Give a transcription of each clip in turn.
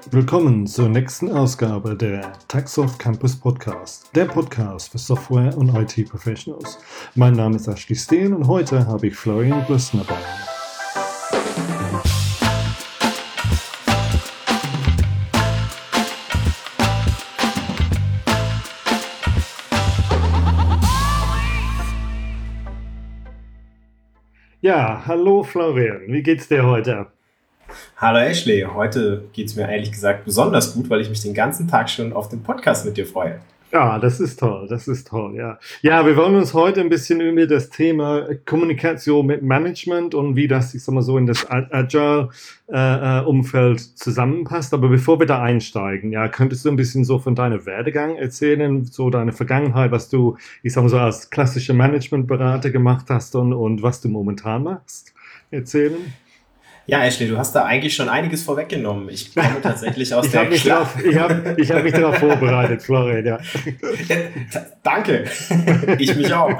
Willkommen zur nächsten Ausgabe der Taxoft Campus Podcast, der Podcast für Software- und IT-Professionals. Mein Name ist Ashley Steen und heute habe ich Florian Blössner bei mir. Ja, hallo Florian, wie geht's dir heute? Hallo Ashley, heute geht es mir ehrlich gesagt besonders gut, weil ich mich den ganzen Tag schon auf den Podcast mit dir freue. Ja, das ist toll, ja. Ja, wir wollen uns heute ein bisschen über das Thema Kommunikation mit Management und wie das, ich sag mal so, in das Agile-Umfeld zusammenpasst. Aber bevor wir da einsteigen, ja, könntest du ein bisschen so von deinem Werdegang erzählen, so deine Vergangenheit, was du, ich sag mal so, als klassischer Managementberater gemacht hast und was du momentan machst, erzählen? Ja, Ashley, du hast da eigentlich schon einiges vorweggenommen. Ich komme tatsächlich aus Ich habe mich darauf vorbereitet, Florian, ja. Danke, ich mich auch.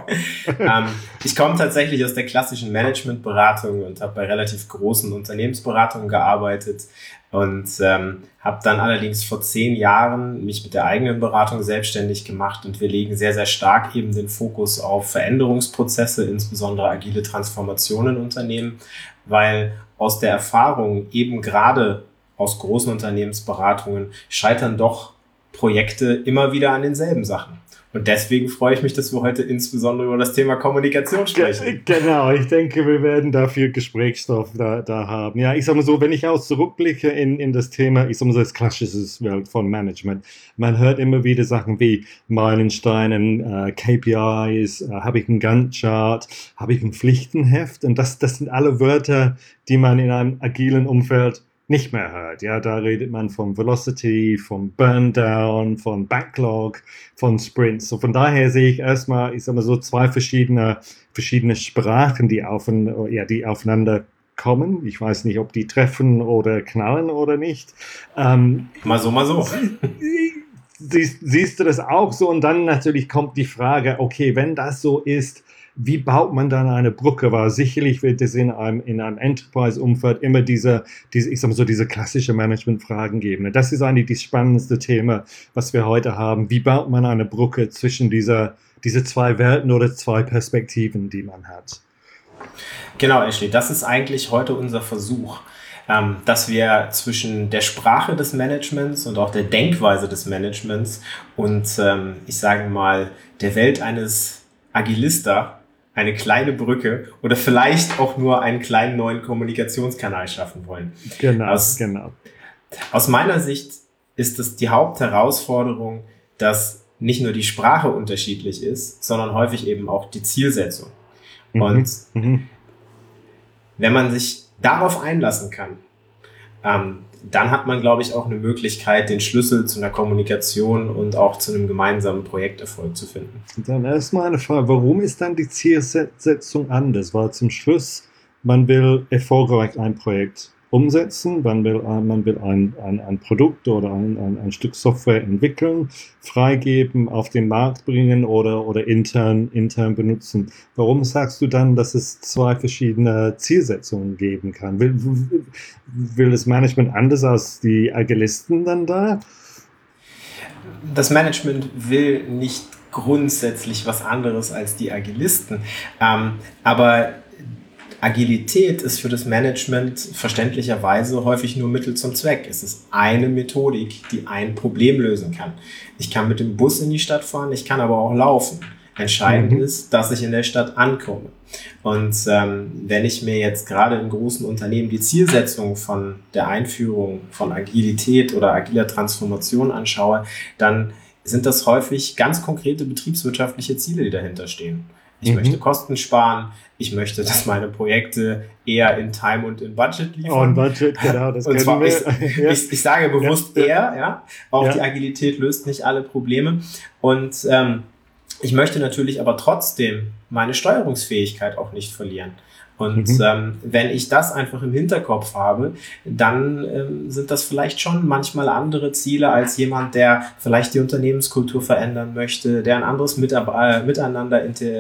Ich komme tatsächlich aus der klassischen Managementberatung und habe bei relativ großen Unternehmensberatungen gearbeitet und habe dann allerdings vor 10 Jahren mich mit der eigenen Beratung selbstständig gemacht und wir legen sehr, sehr stark eben den Fokus auf Veränderungsprozesse, insbesondere agile Transformationen in Unternehmen, weil aus der Erfahrung, eben gerade aus großen Unternehmensberatungen, scheitern doch Projekte immer wieder an denselben Sachen. Und deswegen freue ich mich, dass wir heute insbesondere über das Thema Kommunikation sprechen. Genau, ich denke, wir werden dafür Gesprächsstoff da haben. Ja, ich sag mal so, wenn ich auch zurückblicke in das Thema, ich sag mal so, das klassische Welt von Management, man hört immer wieder Sachen wie Meilensteine, KPIs, habe ich einen Gantt-Chart, habe ich ein Pflichtenheft, und das sind alle Wörter, die man in einem agilen Umfeld nicht mehr hört. Ja, da redet man von Velocity, von Burndown, von Backlog, von Sprints. So von daher sehe ich erstmal, ich sag mal so, zwei verschiedene Sprachen, die aufeinander kommen. Ich weiß nicht, ob die treffen oder knallen oder nicht. Mal so. Siehst du das auch so? Und dann natürlich kommt die Frage, okay, wenn das so ist, wie baut man dann eine Brücke? Weil sicherlich wird es in einem Enterprise-Umfeld immer diese klassische Management-Fragen geben. Das ist eigentlich das spannendste Thema, was wir heute haben. Wie baut man eine Brücke zwischen diese zwei Welten oder zwei Perspektiven, die man hat? Genau, Ashley, das ist eigentlich heute unser Versuch, dass wir zwischen der Sprache des Managements und auch der Denkweise des Managements und ich sage mal der Welt eines Agilista eine kleine Brücke oder vielleicht auch nur einen kleinen neuen Kommunikationskanal schaffen wollen. Genau. Aus meiner Sicht ist es die Hauptherausforderung, dass nicht nur die Sprache unterschiedlich ist, sondern häufig eben auch die Zielsetzung. Und wenn man sich darauf einlassen kann, dann hat man, glaube ich, auch eine Möglichkeit, den Schlüssel zu einer Kommunikation und auch zu einem gemeinsamen Projekterfolg zu finden. Dann erstmal eine Frage, warum ist dann die Zielsetzung anders? Weil zum Schluss, man will erfolgreich ein Projekt umsetzen, man will ein Produkt oder ein Stück Software entwickeln, freigeben, auf den Markt bringen oder intern benutzen. Warum sagst du dann, dass es zwei verschiedene Zielsetzungen geben kann? Will das Management anders als die Agilisten dann da? Das Management will nicht grundsätzlich was anderes als die Agilisten, aber Agilität ist für das Management verständlicherweise häufig nur Mittel zum Zweck. Es ist eine Methodik, die ein Problem lösen kann. Ich kann mit dem Bus in die Stadt fahren, ich kann aber auch laufen. Entscheidend ist, dass ich in der Stadt ankomme. Und wenn ich mir jetzt gerade in großen Unternehmen die Zielsetzung von der Einführung von Agilität oder agiler Transformation anschaue, dann sind das häufig ganz konkrete betriebswirtschaftliche Ziele, die dahinter stehen. Ich möchte Kosten sparen. Ich möchte, dass meine Projekte eher in Time und in Budget liefern. In Budget, genau, das und zwar, wir. Ich sage bewusst eher. Auch die Agilität löst nicht alle Probleme. Und ich möchte natürlich aber trotzdem meine Steuerungsfähigkeit auch nicht verlieren. Und wenn ich das einfach im Hinterkopf habe, dann sind das vielleicht schon manchmal andere Ziele als jemand, der vielleicht die Unternehmenskultur verändern möchte, der ein anderes Miteinander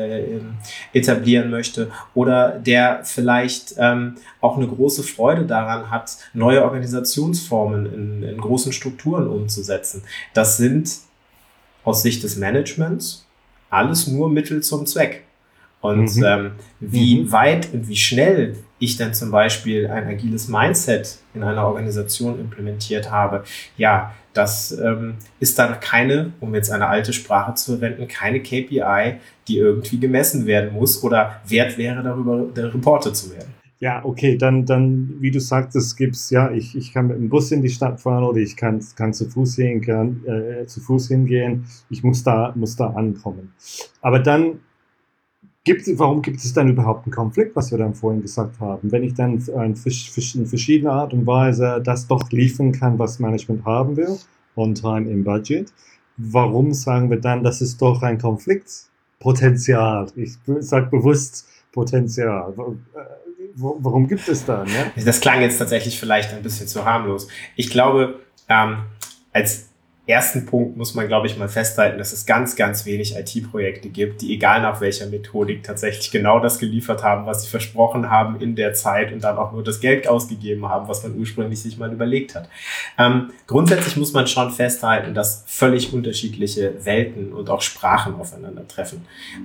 etablieren möchte oder der vielleicht auch eine große Freude daran hat, neue Organisationsformen in großen Strukturen umzusetzen. Das sind aus Sicht des Managements alles nur Mittel zum Zweck. Und wie weit und wie schnell ich dann zum Beispiel ein agiles Mindset in einer Organisation implementiert habe, ja, das ist dann keine, um jetzt eine alte Sprache zu verwenden, keine KPI, die irgendwie gemessen werden muss oder wert wäre, darüber reportet zu werden. Ja, okay, dann, wie du sagtest, gibt's, ja, ich kann mit dem Bus in die Stadt fahren oder ich kann zu Fuß hingehen. Ich muss da ankommen. Aber dann warum gibt es dann überhaupt einen Konflikt, was wir dann vorhin gesagt haben? Wenn ich dann in verschiedener Art und Weise das doch liefern kann, was Management haben will, on time, im Budget, warum sagen wir dann, das ist doch ein Konfliktpotenzial? Ich sage bewusst Potenzial. Warum gibt es da? Ne? Das klang jetzt tatsächlich vielleicht ein bisschen zu harmlos. Ich glaube, als ersten Punkt muss man, glaube ich, mal festhalten, dass es ganz, ganz wenig IT-Projekte gibt, die egal nach welcher Methodik tatsächlich genau das geliefert haben, was sie versprochen haben in der Zeit und dann auch nur das Geld ausgegeben haben, was man ursprünglich sich mal überlegt hat. Grundsätzlich muss man schon festhalten, dass völlig unterschiedliche Welten und auch Sprachen aufeinandertreffen.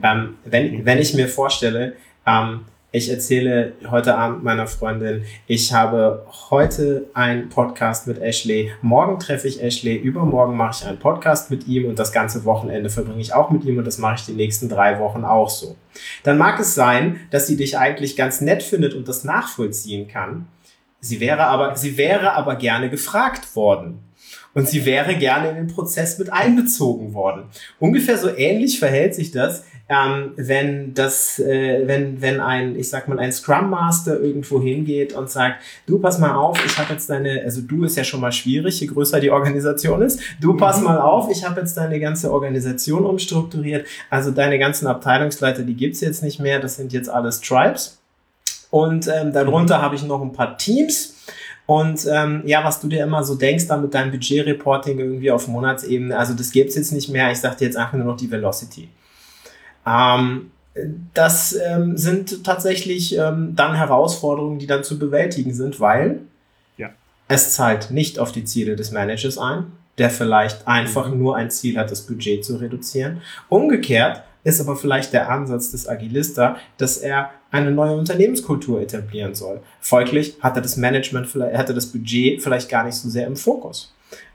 Wenn ich mir vorstelle, ich erzähle heute Abend meiner Freundin, ich habe heute einen Podcast mit Ashley, morgen treffe ich Ashley, übermorgen mache ich einen Podcast mit ihm und das ganze Wochenende verbringe ich auch mit ihm und das mache ich die nächsten 3 Wochen auch so. Dann mag es sein, dass sie dich eigentlich ganz nett findet und das nachvollziehen kann. Sie wäre aber gerne gefragt worden. Und sie wäre gerne in den Prozess mit einbezogen worden. Ungefähr so ähnlich verhält sich das, wenn ein Scrum Master irgendwo hingeht und sagt, du pass mal auf, ich habe jetzt du ist ja schon mal schwierig, je größer die Organisation ist, du pass mal auf, ich habe jetzt deine ganze Organisation umstrukturiert, also deine ganzen Abteilungsleiter, die gibt's jetzt nicht mehr, das sind jetzt alles Tribes und darunter habe ich noch ein paar Teams. Und was du dir immer so denkst, da mit deinem Budget-Reporting irgendwie auf Monatsebene, also das gibt's jetzt nicht mehr, ich sag dir jetzt einfach nur noch die Velocity. Das sind tatsächlich dann Herausforderungen, die dann zu bewältigen sind, weil es zahlt nicht auf die Ziele des Managers ein, der vielleicht einfach nur ein Ziel hat, das Budget zu reduzieren. Umgekehrt ist aber vielleicht der Ansatz des Agilista, dass er eine neue Unternehmenskultur etablieren soll. Folglich hat er das Budget vielleicht gar nicht so sehr im Fokus.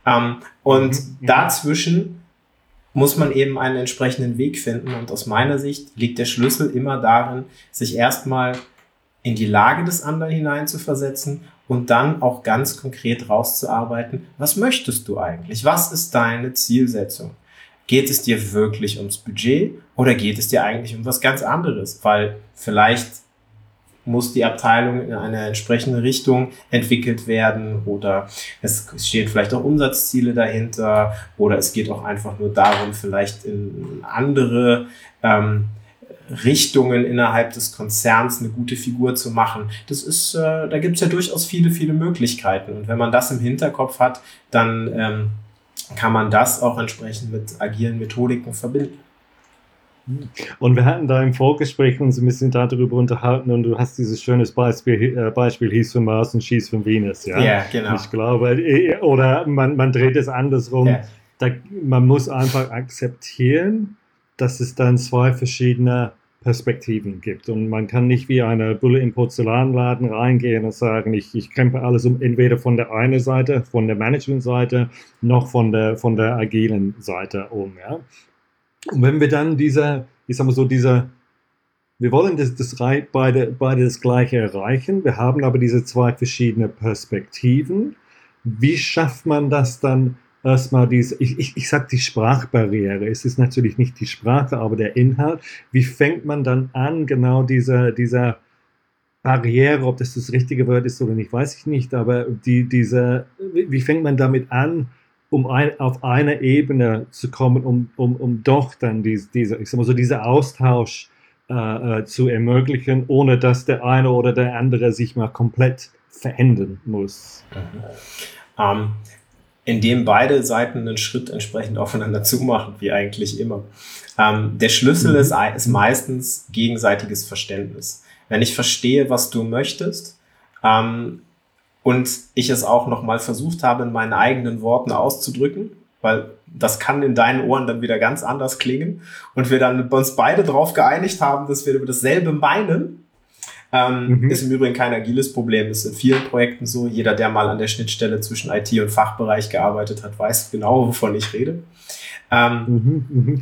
Dazwischen muss man eben einen entsprechenden Weg finden. Und aus meiner Sicht liegt der Schlüssel immer darin, sich erstmal in die Lage des anderen hineinzuversetzen und dann auch ganz konkret rauszuarbeiten, was möchtest du eigentlich? Was ist deine Zielsetzung? Geht es dir wirklich ums Budget oder geht es dir eigentlich um was ganz anderes? Weil vielleicht muss die Abteilung in eine entsprechende Richtung entwickelt werden oder es stehen vielleicht auch Umsatzziele dahinter oder es geht auch einfach nur darum, vielleicht in andere Richtungen innerhalb des Konzerns eine gute Figur zu machen. Da gibt es ja durchaus viele, viele Möglichkeiten und wenn man das im Hinterkopf hat, dann kann man das auch entsprechend mit agilen Methodiken verbinden. Und wir hatten da im Vorgespräch uns ein bisschen darüber unterhalten und du hast dieses schönes Beispiel hieß von Mars und schießt von Venus, ja? Ja, genau. Ich glaube, oder man dreht es andersrum. Ja. Man muss einfach akzeptieren, dass es dann 2 verschiedene Perspektiven gibt. Und man kann nicht wie eine Bulle im Porzellanladen reingehen und sagen, ich krempe alles um, entweder von der einen Seite, von der Management-Seite, noch von der agilen Seite um. Ja? Und wenn wir dann wir wollen beide das Gleiche erreichen, wir haben aber diese 2 verschiedene Perspektiven. Wie schafft man das dann? Erstmal ich sag die Sprachbarriere. Es ist natürlich nicht die Sprache, aber der Inhalt. Wie fängt man dann an, genau dieser Barriere, ob das richtige Wort ist oder nicht, weiß ich nicht, aber wie fängt man damit an, auf einer Ebene zu kommen, um doch dann dieser Austausch zu ermöglichen, ohne dass der eine oder der andere sich mal komplett verändern muss. Indem beide Seiten einen Schritt entsprechend aufeinander zumachen, wie eigentlich immer. Der Schlüssel ist meistens gegenseitiges Verständnis. Wenn ich verstehe, was du möchtest, und ich es auch nochmal versucht habe, in meinen eigenen Worten auszudrücken, weil das kann in deinen Ohren dann wieder ganz anders klingen, und wir dann uns beide darauf geeinigt haben, dass wir über dasselbe meinen, ist im Übrigen kein agiles Problem, ist in vielen Projekten so. Jeder, der mal an der Schnittstelle zwischen IT und Fachbereich gearbeitet hat, weiß genau, wovon ich rede. Wenn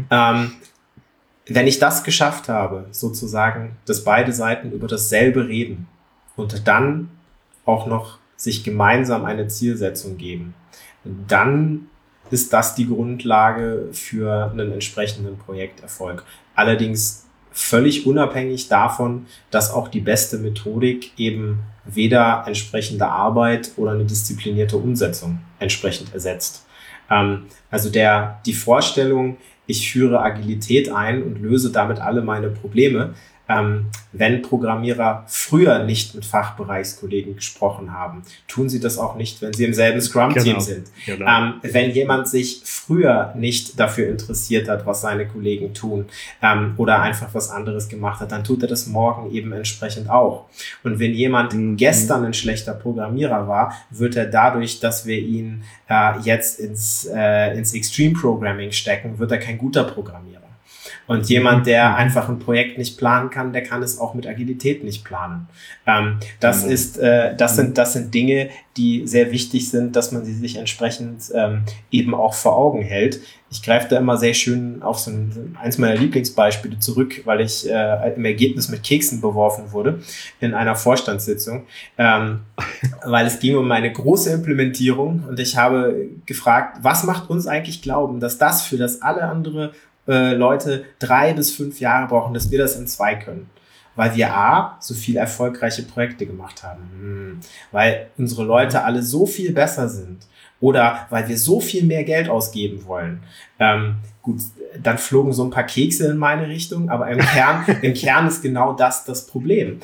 ich das geschafft habe, sozusagen, dass beide Seiten über dasselbe reden und dann auch noch sich gemeinsam eine Zielsetzung geben, dann ist das die Grundlage für einen entsprechenden Projekterfolg. Allerdings völlig unabhängig davon, dass auch die beste Methodik eben weder entsprechende Arbeit oder eine disziplinierte Umsetzung entsprechend ersetzt. Also die Vorstellung, ich führe Agilität ein und löse damit alle meine Probleme, wenn Programmierer früher nicht mit Fachbereichskollegen gesprochen haben, tun sie das auch nicht, wenn sie im selben Scrum-Team sind. Genau. Wenn jemand sich früher nicht dafür interessiert hat, was seine Kollegen tun, oder einfach was anderes gemacht hat, dann tut er das morgen eben entsprechend auch. Und wenn jemand gestern ein schlechter Programmierer war, wird er dadurch, dass wir ihn jetzt ins Extreme Programming stecken, wird er kein guter Programmierer. Und jemand, der einfach ein Projekt nicht planen kann, der kann es auch mit Agilität nicht planen. Das sind Dinge, die sehr wichtig sind, dass man sie sich entsprechend eben auch vor Augen hält. Ich greife da immer sehr schön auf eins meiner Lieblingsbeispiele zurück, weil ich im Ergebnis mit Keksen beworfen wurde in einer Vorstandssitzung, weil es ging um eine große Implementierung und ich habe gefragt, was macht uns eigentlich glauben, dass das für das alle andere Leute 3 bis 5 Jahre brauchen, dass wir das in 2 können. Weil wir so viel erfolgreiche Projekte gemacht haben. Weil unsere Leute alle so viel besser sind. Oder weil wir so viel mehr Geld ausgeben wollen. Gut, dann flogen so ein paar Kekse in meine Richtung, aber im Kern ist genau das Problem.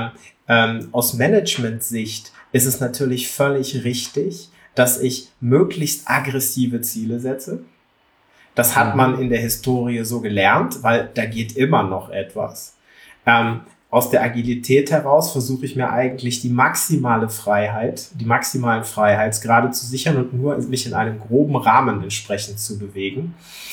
Aus Management-Sicht ist es natürlich völlig richtig, dass ich möglichst aggressive Ziele setze. Das hat man in der Historie so gelernt, weil da geht immer noch etwas. Aus der Agilität heraus versuche ich mir eigentlich die maximalen Freiheitsgrade zu sichern und nur mich in einem groben Rahmen entsprechend zu bewegen.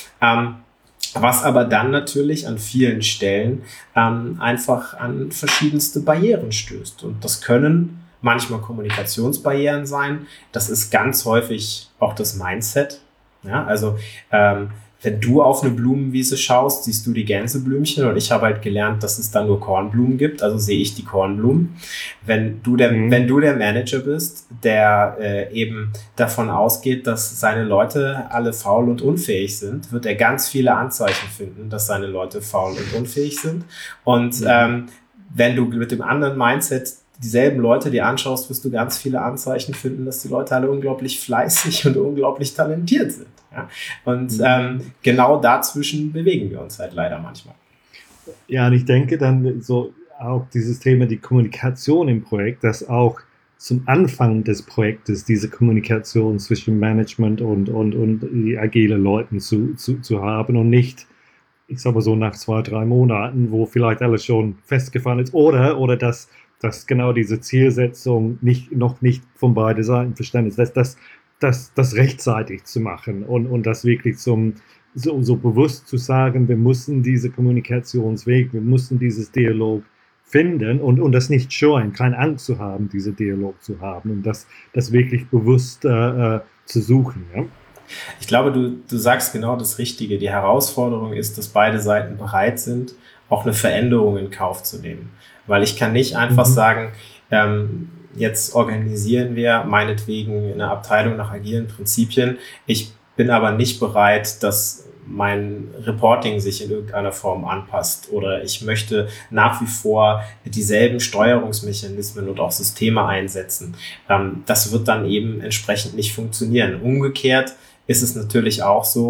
Was aber dann natürlich an vielen Stellen einfach an verschiedenste Barrieren stößt. Und das können manchmal Kommunikationsbarrieren sein. Das ist ganz häufig auch das Mindset. Ja, also wenn du auf eine Blumenwiese schaust, siehst du die Gänseblümchen und ich habe halt gelernt, dass es da nur Kornblumen gibt, also sehe ich die Kornblumen. Wenn du der Manager bist, der eben davon ausgeht, dass seine Leute alle faul und unfähig sind, wird er ganz viele Anzeichen finden, dass seine Leute faul und unfähig sind. Und wenn du mit dem anderen Mindset dieselben Leute dir anschaust, wirst du ganz viele Anzeichen finden, dass die Leute alle unglaublich fleißig und unglaublich talentiert sind. Ja? Und genau dazwischen bewegen wir uns halt leider manchmal. Ja, und ich denke dann so auch dieses Thema, die Kommunikation im Projekt, dass auch zum Anfang des Projektes diese Kommunikation zwischen Management und die agile Leuten zu haben und nicht, ich sag mal so, nach 2, 3 Monaten, wo vielleicht alles schon festgefahren ist oder dass genau diese Zielsetzung noch nicht von beiden Seiten verstanden ist, das rechtzeitig zu machen und das wirklich so bewusst zu sagen, wir müssen diese Kommunikationsweg, wir müssen dieses Dialog finden und das nicht scheuen, keine Angst zu haben, diese Dialog zu haben und das wirklich bewusst zu suchen. Ja? Ich glaube, du sagst genau das Richtige. Die Herausforderung ist, dass beide Seiten bereit sind, auch eine Veränderung in Kauf zu nehmen. Weil ich kann nicht einfach sagen, jetzt organisieren wir meinetwegen eine Abteilung nach agilen Prinzipien. Ich bin aber nicht bereit, dass mein Reporting sich in irgendeiner Form anpasst oder ich möchte nach wie vor dieselben Steuerungsmechanismen und auch Systeme einsetzen. Das wird dann eben entsprechend nicht funktionieren. Umgekehrt ist es natürlich auch so,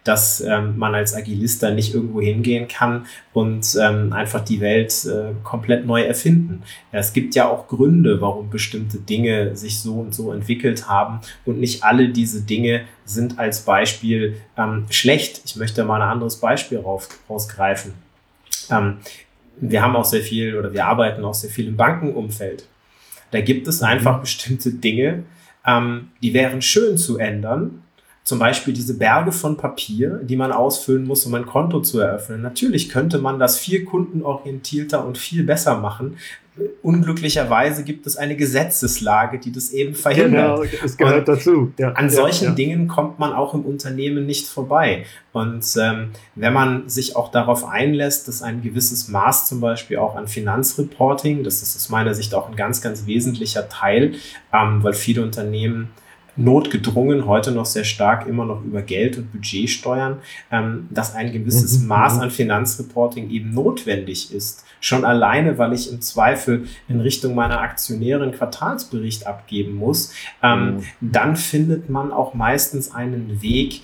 dass man als Agilista nicht irgendwo hingehen kann und einfach die Welt komplett neu erfinden. Es gibt ja auch Gründe, warum bestimmte Dinge sich so und so entwickelt haben und nicht alle diese Dinge sind als Beispiel schlecht. Ich möchte mal ein anderes Beispiel rausgreifen. Wir haben auch sehr viel oder wir arbeiten auch sehr viel im Bankenumfeld. Da gibt es einfach bestimmte Dinge, die wären schön zu ändern. Zum Beispiel diese Berge von Papier, die man ausfüllen muss, um ein Konto zu eröffnen. Natürlich könnte man das viel kundenorientierter und viel besser machen. Unglücklicherweise gibt es eine Gesetzeslage, die das eben verhindert. Genau, es gehört dazu. Ja, an solchen Dingen kommt man auch im Unternehmen nicht vorbei. Und wenn man sich auch darauf einlässt, dass ein gewisses Maß zum Beispiel auch an Finanzreporting, das ist aus meiner Sicht auch ein ganz, ganz wesentlicher Teil, weil viele Unternehmen notgedrungen heute noch sehr stark immer noch über Geld und Budget steuern, dass ein gewisses Maß an Finanzreporting eben notwendig ist. Schon alleine, weil ich im Zweifel in Richtung meiner Aktionäre einen Quartalsbericht abgeben muss, dann findet man auch meistens einen Weg,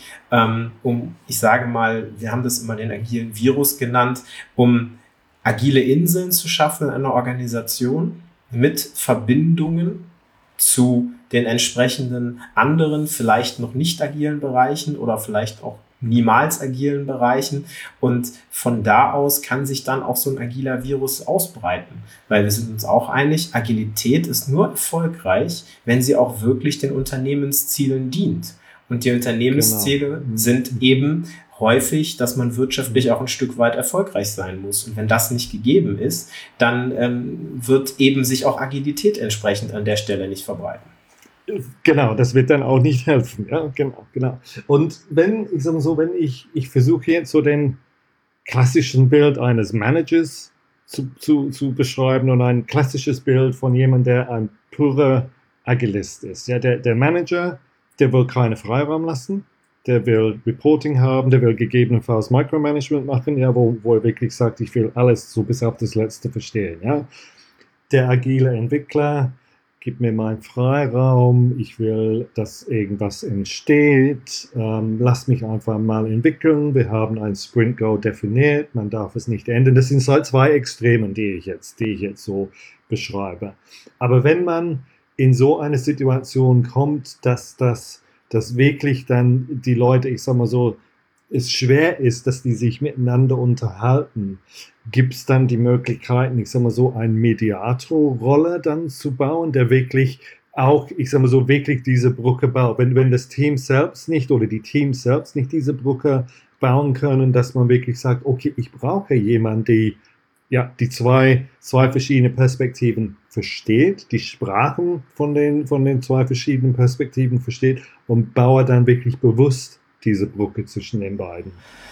ich sage mal, wir haben das immer den agilen Virus genannt, um agile Inseln zu schaffen in einer Organisation mit Verbindungen zu den entsprechenden anderen, vielleicht noch nicht agilen Bereichen oder vielleicht auch niemals agilen Bereichen. Und von da aus kann sich dann auch so ein agiler Virus ausbreiten. Weil wir sind uns auch einig, Agilität ist nur erfolgreich, wenn sie auch wirklich den Unternehmenszielen dient. Und die Unternehmensziele sind eben häufig, dass man wirtschaftlich auch ein Stück weit erfolgreich sein muss. Und wenn das nicht gegeben ist, dann wird eben sich auch Agilität entsprechend an der Stelle nicht verbreiten. Genau, das wird dann auch nicht helfen. Ja, genau. Und wenn ich versuche jetzt so den klassischen Bild eines Managers zu beschreiben und ein klassisches Bild von jemandem, der ein purer Agilist ist. Ja, der Manager, der will keinen Freiraum lassen. Der will Reporting haben, der will gegebenenfalls Micromanagement machen, ja, wo er wirklich sagt, ich will alles so bis auf das Letzte verstehen. Ja. Der agile Entwickler gibt mir meinen Freiraum, ich will, dass irgendwas entsteht, lass mich einfach mal entwickeln, wir haben ein Sprint Goal definiert, man darf es nicht ändern. Das sind halt zwei Extremen, die ich jetzt so beschreibe. Aber wenn man in so eine Situation kommt, dass wirklich dann die Leute, ich sag mal so, es schwer ist, dass die sich miteinander unterhalten, gibt es dann die Möglichkeiten, ich sag mal so, eine Mediatorrolle dann zu bauen, der wirklich auch, ich sag mal so, wirklich diese Brücke baut. Wenn das Team selbst nicht oder die Teams selbst nicht diese Brücke bauen können, dass man wirklich sagt, okay, ich brauche jemanden, die zwei verschiedene Perspektiven versteht, die Sprachen von den zwei verschiedenen Perspektiven versteht und baue dann wirklich bewusst diese Brücke zwischen den beiden.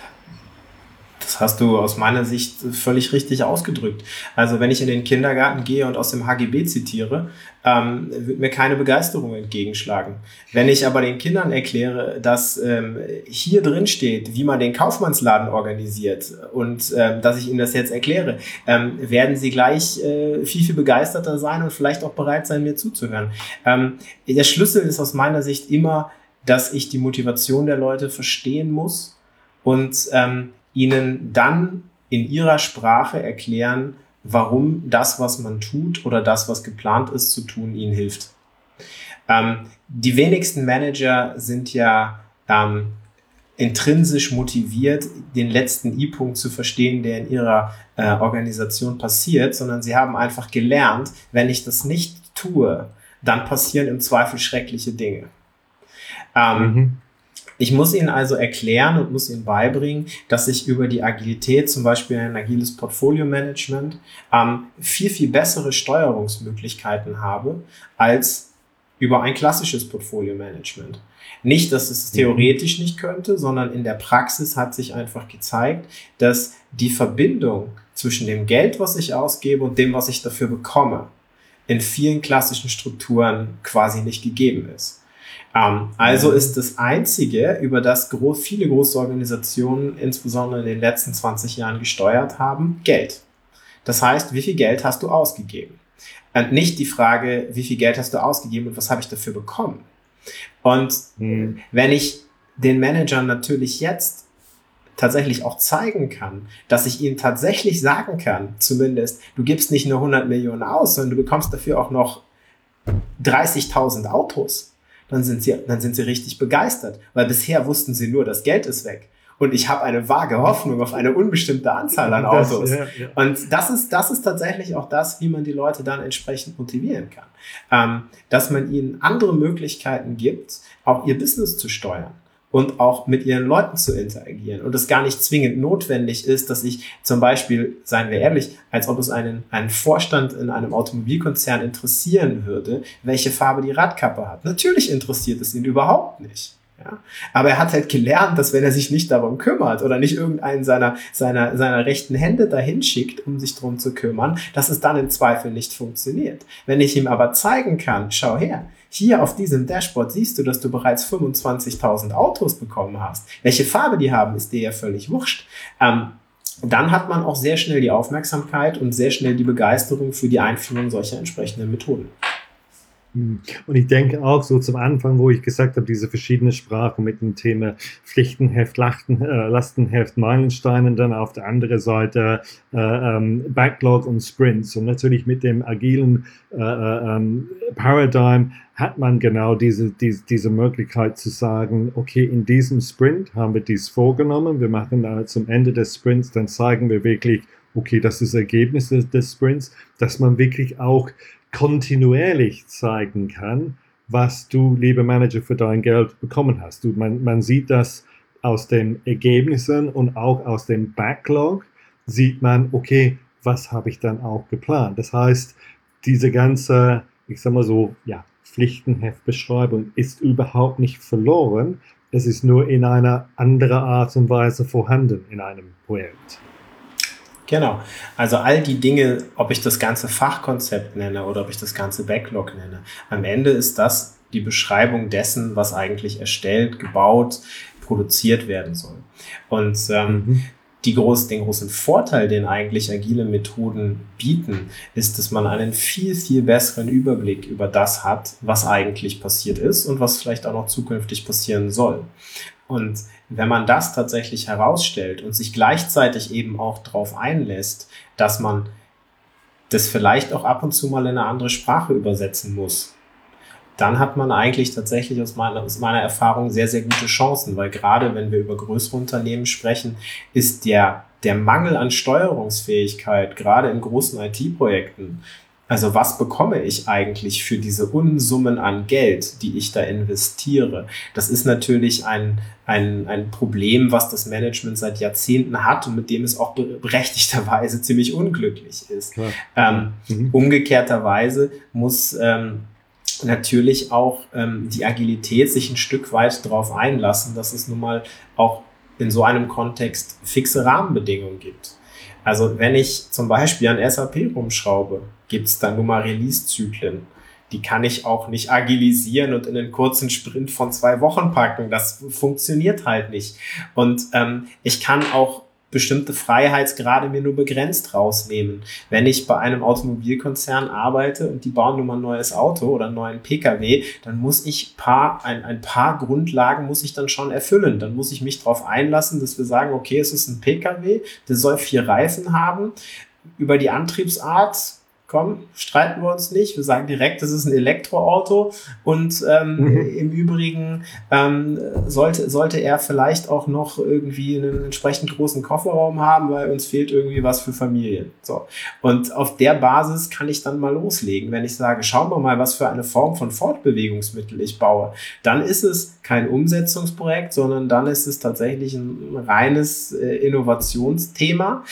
Das hast du aus meiner Sicht völlig richtig ausgedrückt. Also wenn ich in den Kindergarten gehe und aus dem HGB zitiere, wird mir keine Begeisterung entgegenschlagen. Wenn ich aber den Kindern erkläre, dass hier drin steht, wie man den Kaufmannsladen organisiert und dass ich ihnen das jetzt erkläre, werden sie gleich viel begeisterter sein und vielleicht auch bereit sein, mir zuzuhören. Der Schlüssel ist aus meiner Sicht immer, dass ich die Motivation der Leute verstehen muss und ihnen dann in ihrer Sprache erklären, warum das, was man tut oder das, was geplant ist zu tun, ihnen hilft. Die wenigsten Manager sind ja intrinsisch motiviert, den letzten I-Punkt zu verstehen, der in ihrer Organisation passiert, sondern sie haben einfach gelernt, wenn ich das nicht tue, dann passieren im Zweifel schreckliche Dinge. Ich muss Ihnen also erklären und muss Ihnen beibringen, dass ich über die Agilität, zum Beispiel ein agiles Portfolio-Management, viel bessere Steuerungsmöglichkeiten habe als über ein klassisches Portfolio-Management. Nicht, dass es theoretisch nicht könnte, sondern in der Praxis hat sich einfach gezeigt, dass die Verbindung zwischen dem Geld, was ich ausgebe und dem, was ich dafür bekomme, in vielen klassischen Strukturen quasi nicht gegeben ist. Also ist das Einzige, über das viele große Organisationen insbesondere in den letzten 20 Jahren gesteuert haben, Geld. Das heißt, wie viel Geld hast du ausgegeben? Und nicht die Frage, wie viel Geld hast du ausgegeben und was habe ich dafür bekommen? Und wenn ich den Managern natürlich jetzt tatsächlich auch zeigen kann, dass ich ihnen tatsächlich sagen kann, zumindest, du gibst nicht nur 100 Millionen aus, sondern du bekommst dafür auch noch 30.000 Autos, dann sind sie richtig begeistert, weil bisher wussten sie nur, das Geld ist weg. Und ich habe eine vage Hoffnung auf eine unbestimmte Anzahl an Autos. Und das ist tatsächlich auch das, wie man die Leute dann entsprechend motivieren kann. Dass man ihnen andere Möglichkeiten gibt, auch ihr Business zu steuern und auch mit ihren Leuten zu interagieren. Und es gar nicht zwingend notwendig ist, dass ich zum Beispiel, seien wir ehrlich, als ob es einen Vorstand in einem Automobilkonzern interessieren würde, welche Farbe die Radkappe hat. Natürlich interessiert es ihn überhaupt nicht. Ja? Aber er hat halt gelernt, dass wenn er sich nicht darum kümmert oder nicht irgendeinen seiner rechten Hände dahin schickt, um sich darum zu kümmern, dass es dann im Zweifel nicht funktioniert. Wenn ich ihm aber zeigen kann, schau her, hier auf diesem Dashboard siehst du, dass du bereits 25.000 Autos bekommen hast. Welche Farbe die haben, ist dir ja völlig wurscht. Dann hat man auch sehr schnell die Aufmerksamkeit und sehr schnell die Begeisterung für die Einführung solcher entsprechenden Methoden. Und ich denke auch so zum Anfang, wo ich gesagt habe, diese verschiedenen Sprachen mit dem Thema Pflichtenheft, Lastenheft, Meilensteinen, dann auf der anderen Seite Backlog und Sprints. Und natürlich mit dem agilen Paradigm hat man genau diese Möglichkeit zu sagen, okay, in diesem Sprint haben wir dies vorgenommen, wir machen zum Ende des Sprints, dann zeigen wir wirklich, okay, das ist das Ergebnis des Sprints, dass man wirklich auch kontinuierlich zeigen kann, was du, lieber Manager, für dein Geld bekommen hast. Man sieht das aus den Ergebnissen und auch aus dem Backlog sieht man, okay, was habe ich dann auch geplant. Das heißt, diese ganze, ich sag mal so, ja, Pflichtenheftbeschreibung ist überhaupt nicht verloren. Es ist nur in einer anderen Art und Weise vorhanden in einem Projekt. Genau. Also all die Dinge, ob ich das ganze Fachkonzept nenne oder ob ich das ganze Backlog nenne, am Ende ist das die Beschreibung dessen, was eigentlich erstellt, gebaut, produziert werden soll. Und den großen Vorteil, den eigentlich agile Methoden bieten, ist, dass man einen viel, viel besseren Überblick über das hat, was eigentlich passiert ist und was vielleicht auch noch zukünftig passieren soll. Und wenn man das tatsächlich herausstellt und sich gleichzeitig eben auch darauf einlässt, dass man das vielleicht auch ab und zu mal in eine andere Sprache übersetzen muss, dann hat man eigentlich tatsächlich aus meiner Erfahrung sehr, sehr gute Chancen, weil gerade wenn wir über größere Unternehmen sprechen, ist der Mangel an Steuerungsfähigkeit, gerade in großen IT-Projekten, also was bekomme ich eigentlich für diese Unsummen an Geld, die ich da investiere? Das ist natürlich ein Problem, was das Management seit Jahrzehnten hat und mit dem es auch berechtigterweise ziemlich unglücklich ist. Umgekehrterweise muss natürlich auch die Agilität sich ein Stück weit darauf einlassen, dass es nun mal auch in so einem Kontext fixe Rahmenbedingungen gibt. Also wenn ich zum Beispiel an SAP rumschraube, gibt es dann nun mal Release-Zyklen. Die kann ich auch nicht agilisieren und in einen kurzen Sprint von 2 Wochen packen. Das funktioniert halt nicht. Und ich kann auch bestimmte Freiheitsgrade mir nur begrenzt rausnehmen. Wenn ich bei einem Automobilkonzern arbeite und die bauen nun mal ein neues Auto oder einen neuen PKW, dann muss ich ein paar Grundlagen muss ich dann schon erfüllen. Dann muss ich mich darauf einlassen, dass wir sagen, okay, es ist ein PKW, der soll 4 Reifen haben. Über die Antriebsart, streiten wir uns nicht. Wir sagen direkt, das ist ein Elektroauto und im Übrigen sollte er vielleicht auch noch irgendwie einen entsprechend großen Kofferraum haben, weil uns fehlt irgendwie was für Familien. So. Und auf der Basis kann ich dann mal loslegen. Wenn ich sage, schauen wir mal, was für eine Form von Fortbewegungsmittel ich baue, dann ist es kein Umsetzungsprojekt, sondern dann ist es tatsächlich ein reines Innovationsthema,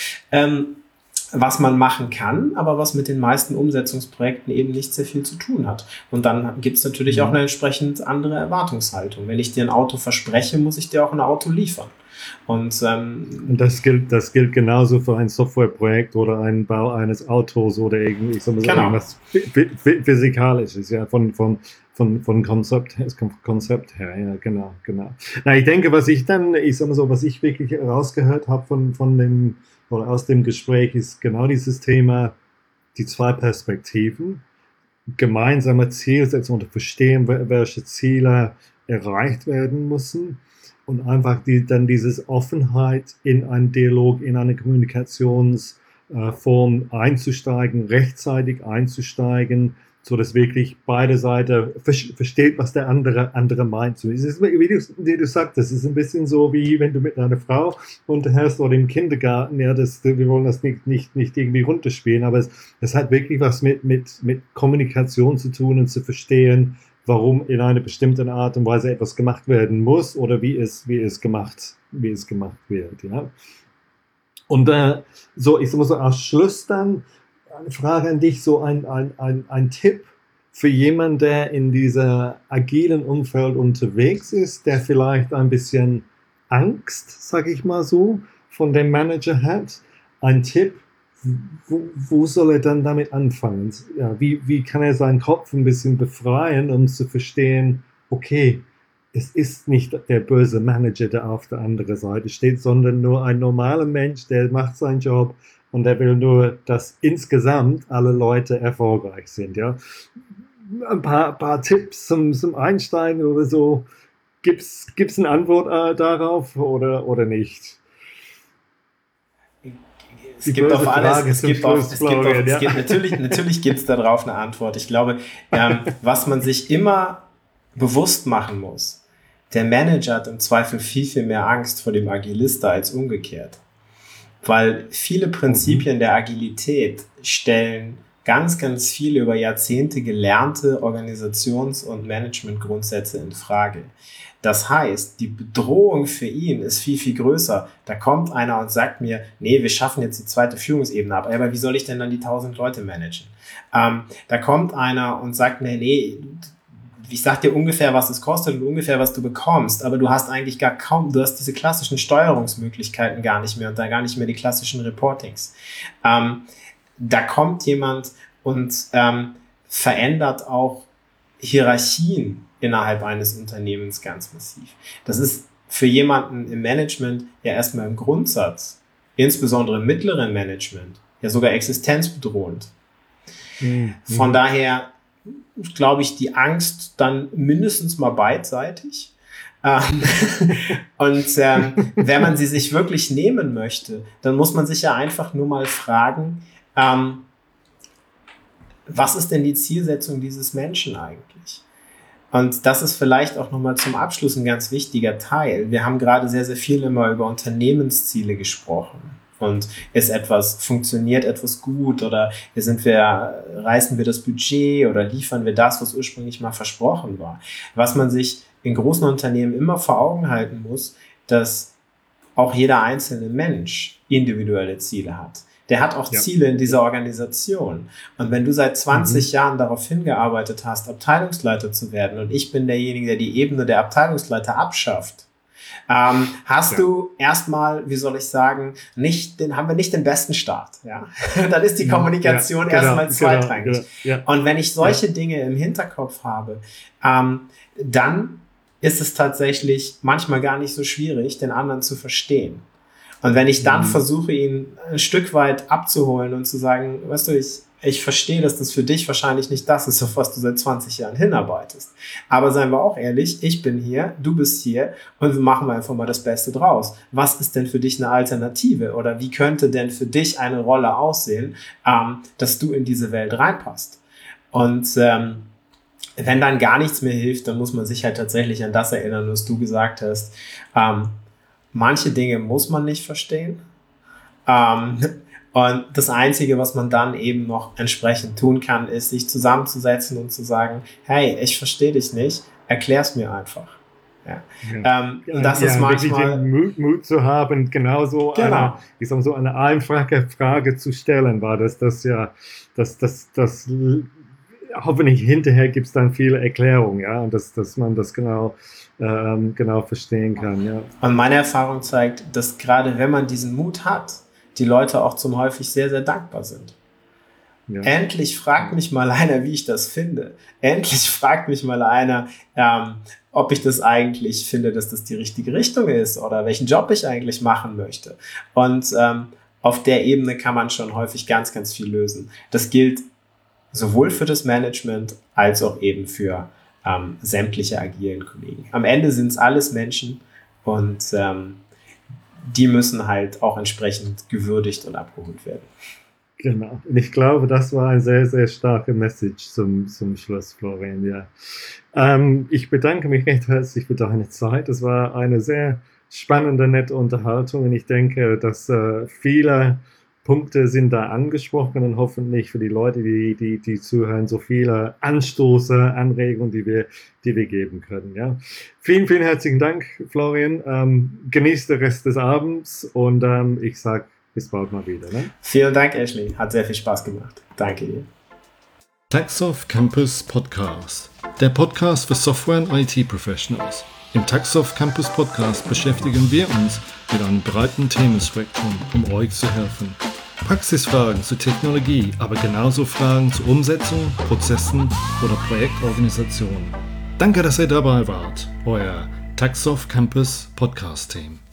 was man machen kann, aber was mit den meisten Umsetzungsprojekten eben nicht sehr viel zu tun hat. Und dann gibt es natürlich auch eine entsprechend andere Erwartungshaltung. Wenn ich dir ein Auto verspreche, muss ich dir auch ein Auto liefern. Und das gilt genauso für ein Softwareprojekt oder einen Bau eines Autos oder irgendwie, ich sag mal so, irgendwas Physikalisches, ja, von Konzept her, ja, genau. Na, ich denke, was ich wirklich rausgehört habe von dem oder aus dem Gespräch ist genau dieses Thema, die 2 Perspektiven, gemeinsame Zielsetzung und verstehen, welche Ziele erreicht werden müssen und einfach dann diese Offenheit in einen Dialog, in eine Kommunikationsform einzusteigen, rechtzeitig einzusteigen, so dass wirklich beide Seiten versteht, was der andere meint. So, es ist, wie du sagst, es ist ein bisschen so, wie wenn du mit einer Frau unterhältst oder im Kindergarten. Ja, wir wollen das nicht irgendwie runterspielen, aber es hat wirklich was mit Kommunikation zu tun und zu verstehen, warum in einer bestimmten Art und Weise etwas gemacht werden muss oder wie es gemacht wird. Ja. Und so, ich sag mal so, als Schluss dann eine Frage an dich, so ein Tipp für jemanden, der in dieser agilen Umfeld unterwegs ist, der vielleicht ein bisschen Angst, sage ich mal so, von dem Manager hat. Ein Tipp, wo soll er dann damit anfangen? Ja, wie kann er seinen Kopf ein bisschen befreien, um zu verstehen, okay, es ist nicht der böse Manager, der auf der anderen Seite steht, sondern nur ein normaler Mensch, der macht seinen Job und der will nur, dass insgesamt alle Leute erfolgreich sind. Ja? Ein paar Tipps zum Einsteigen oder so. Gibt's eine Antwort darauf oder nicht? Es gibt auf alles, natürlich gibt es darauf eine Antwort. Ich glaube, was man sich immer bewusst machen muss, der Manager hat im Zweifel viel, viel mehr Angst vor dem Agilista als umgekehrt. Weil viele Prinzipien der Agilität stellen ganz, ganz viele über Jahrzehnte gelernte Organisations- und Managementgrundsätze in Frage. Das heißt, die Bedrohung für ihn ist viel, viel größer. Da kommt einer und sagt mir, nee, wir schaffen jetzt die zweite Führungsebene ab. Aber wie soll ich denn dann die 1000 Leute managen? Da kommt einer und sagt mir, nee, ich sag dir ungefähr, was es kostet und ungefähr, was du bekommst, aber du hast eigentlich du hast diese klassischen Steuerungsmöglichkeiten gar nicht mehr und da gar nicht mehr die klassischen Reportings. Da kommt jemand und verändert auch Hierarchien innerhalb eines Unternehmens ganz massiv. Das ist für jemanden im Management ja erstmal im Grundsatz, insbesondere im mittleren Management, ja sogar existenzbedrohend. Von daher glaube ich, die Angst dann mindestens mal beidseitig. Und wenn man sie sich wirklich nehmen möchte, dann muss man sich ja einfach nur mal fragen, was ist denn die Zielsetzung dieses Menschen eigentlich? Und das ist vielleicht auch nochmal zum Abschluss ein ganz wichtiger Teil. Wir haben gerade sehr, sehr viel immer über Unternehmensziele gesprochen. Und funktioniert etwas gut oder reißen wir das Budget oder liefern wir das, was ursprünglich mal versprochen war. Was man sich in großen Unternehmen immer vor Augen halten muss, dass auch jeder einzelne Mensch individuelle Ziele hat. Der hat auch Ziele in dieser Organisation. Und wenn du seit 20 Jahren darauf hingearbeitet hast, Abteilungsleiter zu werden und ich bin derjenige, der die Ebene der Abteilungsleiter abschafft, hast du erstmal, wie soll ich sagen, haben wir nicht den besten Start. Ja? Dann ist die Kommunikation erstmal zweitrangig. Und wenn ich solche Dinge im Hinterkopf habe, dann ist es tatsächlich manchmal gar nicht so schwierig, den anderen zu verstehen. Und wenn ich dann versuche, ihn ein Stück weit abzuholen und zu sagen, weißt du, ich verstehe, dass das für dich wahrscheinlich nicht das ist, auf was du seit 20 Jahren hinarbeitest. Aber seien wir auch ehrlich, ich bin hier, du bist hier und wir machen einfach mal das Beste draus. Was ist denn für dich eine Alternative? Oder wie könnte denn für dich eine Rolle aussehen, dass du in diese Welt reinpasst? Und wenn dann gar nichts mehr hilft, dann muss man sich halt tatsächlich an das erinnern, was du gesagt hast. Manche Dinge muss man nicht verstehen. Und das Einzige, was man dann eben noch entsprechend tun kann, ist, sich zusammenzusetzen und zu sagen, hey, ich verstehe dich nicht, erklär's mir einfach. Und das ist manchmal... Den Mut zu haben, genauso eine einfache Frage zu stellen, war das hoffentlich hinterher gibt es dann viele Erklärungen, ja, und dass man das genau verstehen kann, ja. Und meine Erfahrung zeigt, dass gerade wenn man diesen Mut hat, die Leute auch zum häufig sehr, sehr dankbar sind. Ja. Endlich fragt mich mal einer, wie ich das finde. Endlich fragt mich mal einer, ob ich das eigentlich finde, dass das die richtige Richtung ist oder welchen Job ich eigentlich machen möchte. Und auf der Ebene kann man schon häufig ganz, ganz viel lösen. Das gilt sowohl für das Management als auch eben für sämtliche agilen Kollegen. Am Ende sind es alles Menschen Und die müssen halt auch entsprechend gewürdigt und abgeholt werden. Genau. Und ich glaube, das war eine sehr, sehr starke Message zum Schluss, Florian. Ja. Ich bedanke mich recht herzlich für deine Zeit. Es war eine sehr spannende, nette Unterhaltung und ich denke, dass viele Punkte sind da angesprochen und hoffentlich für die Leute, die zuhören, so viele Anstoße, Anregungen, die wir geben können. Ja. Vielen, vielen herzlichen Dank, Florian. Genießt den Rest des Abends und ich sage bis bald mal wieder. Ne? Vielen Dank, Ashley. Hat sehr viel Spaß gemacht. Danke dir. Taxoft Campus Podcast. Der Podcast für Software- und IT-Professionals. Im Taxoft Campus Podcast beschäftigen wir uns mit einem breiten Themenspektrum, um euch zu helfen. Praxisfragen zur Technologie, aber genauso Fragen zur Umsetzung, Prozessen oder Projektorganisation. Danke, dass ihr dabei wart. Euer Taxoft Campus Podcast Team.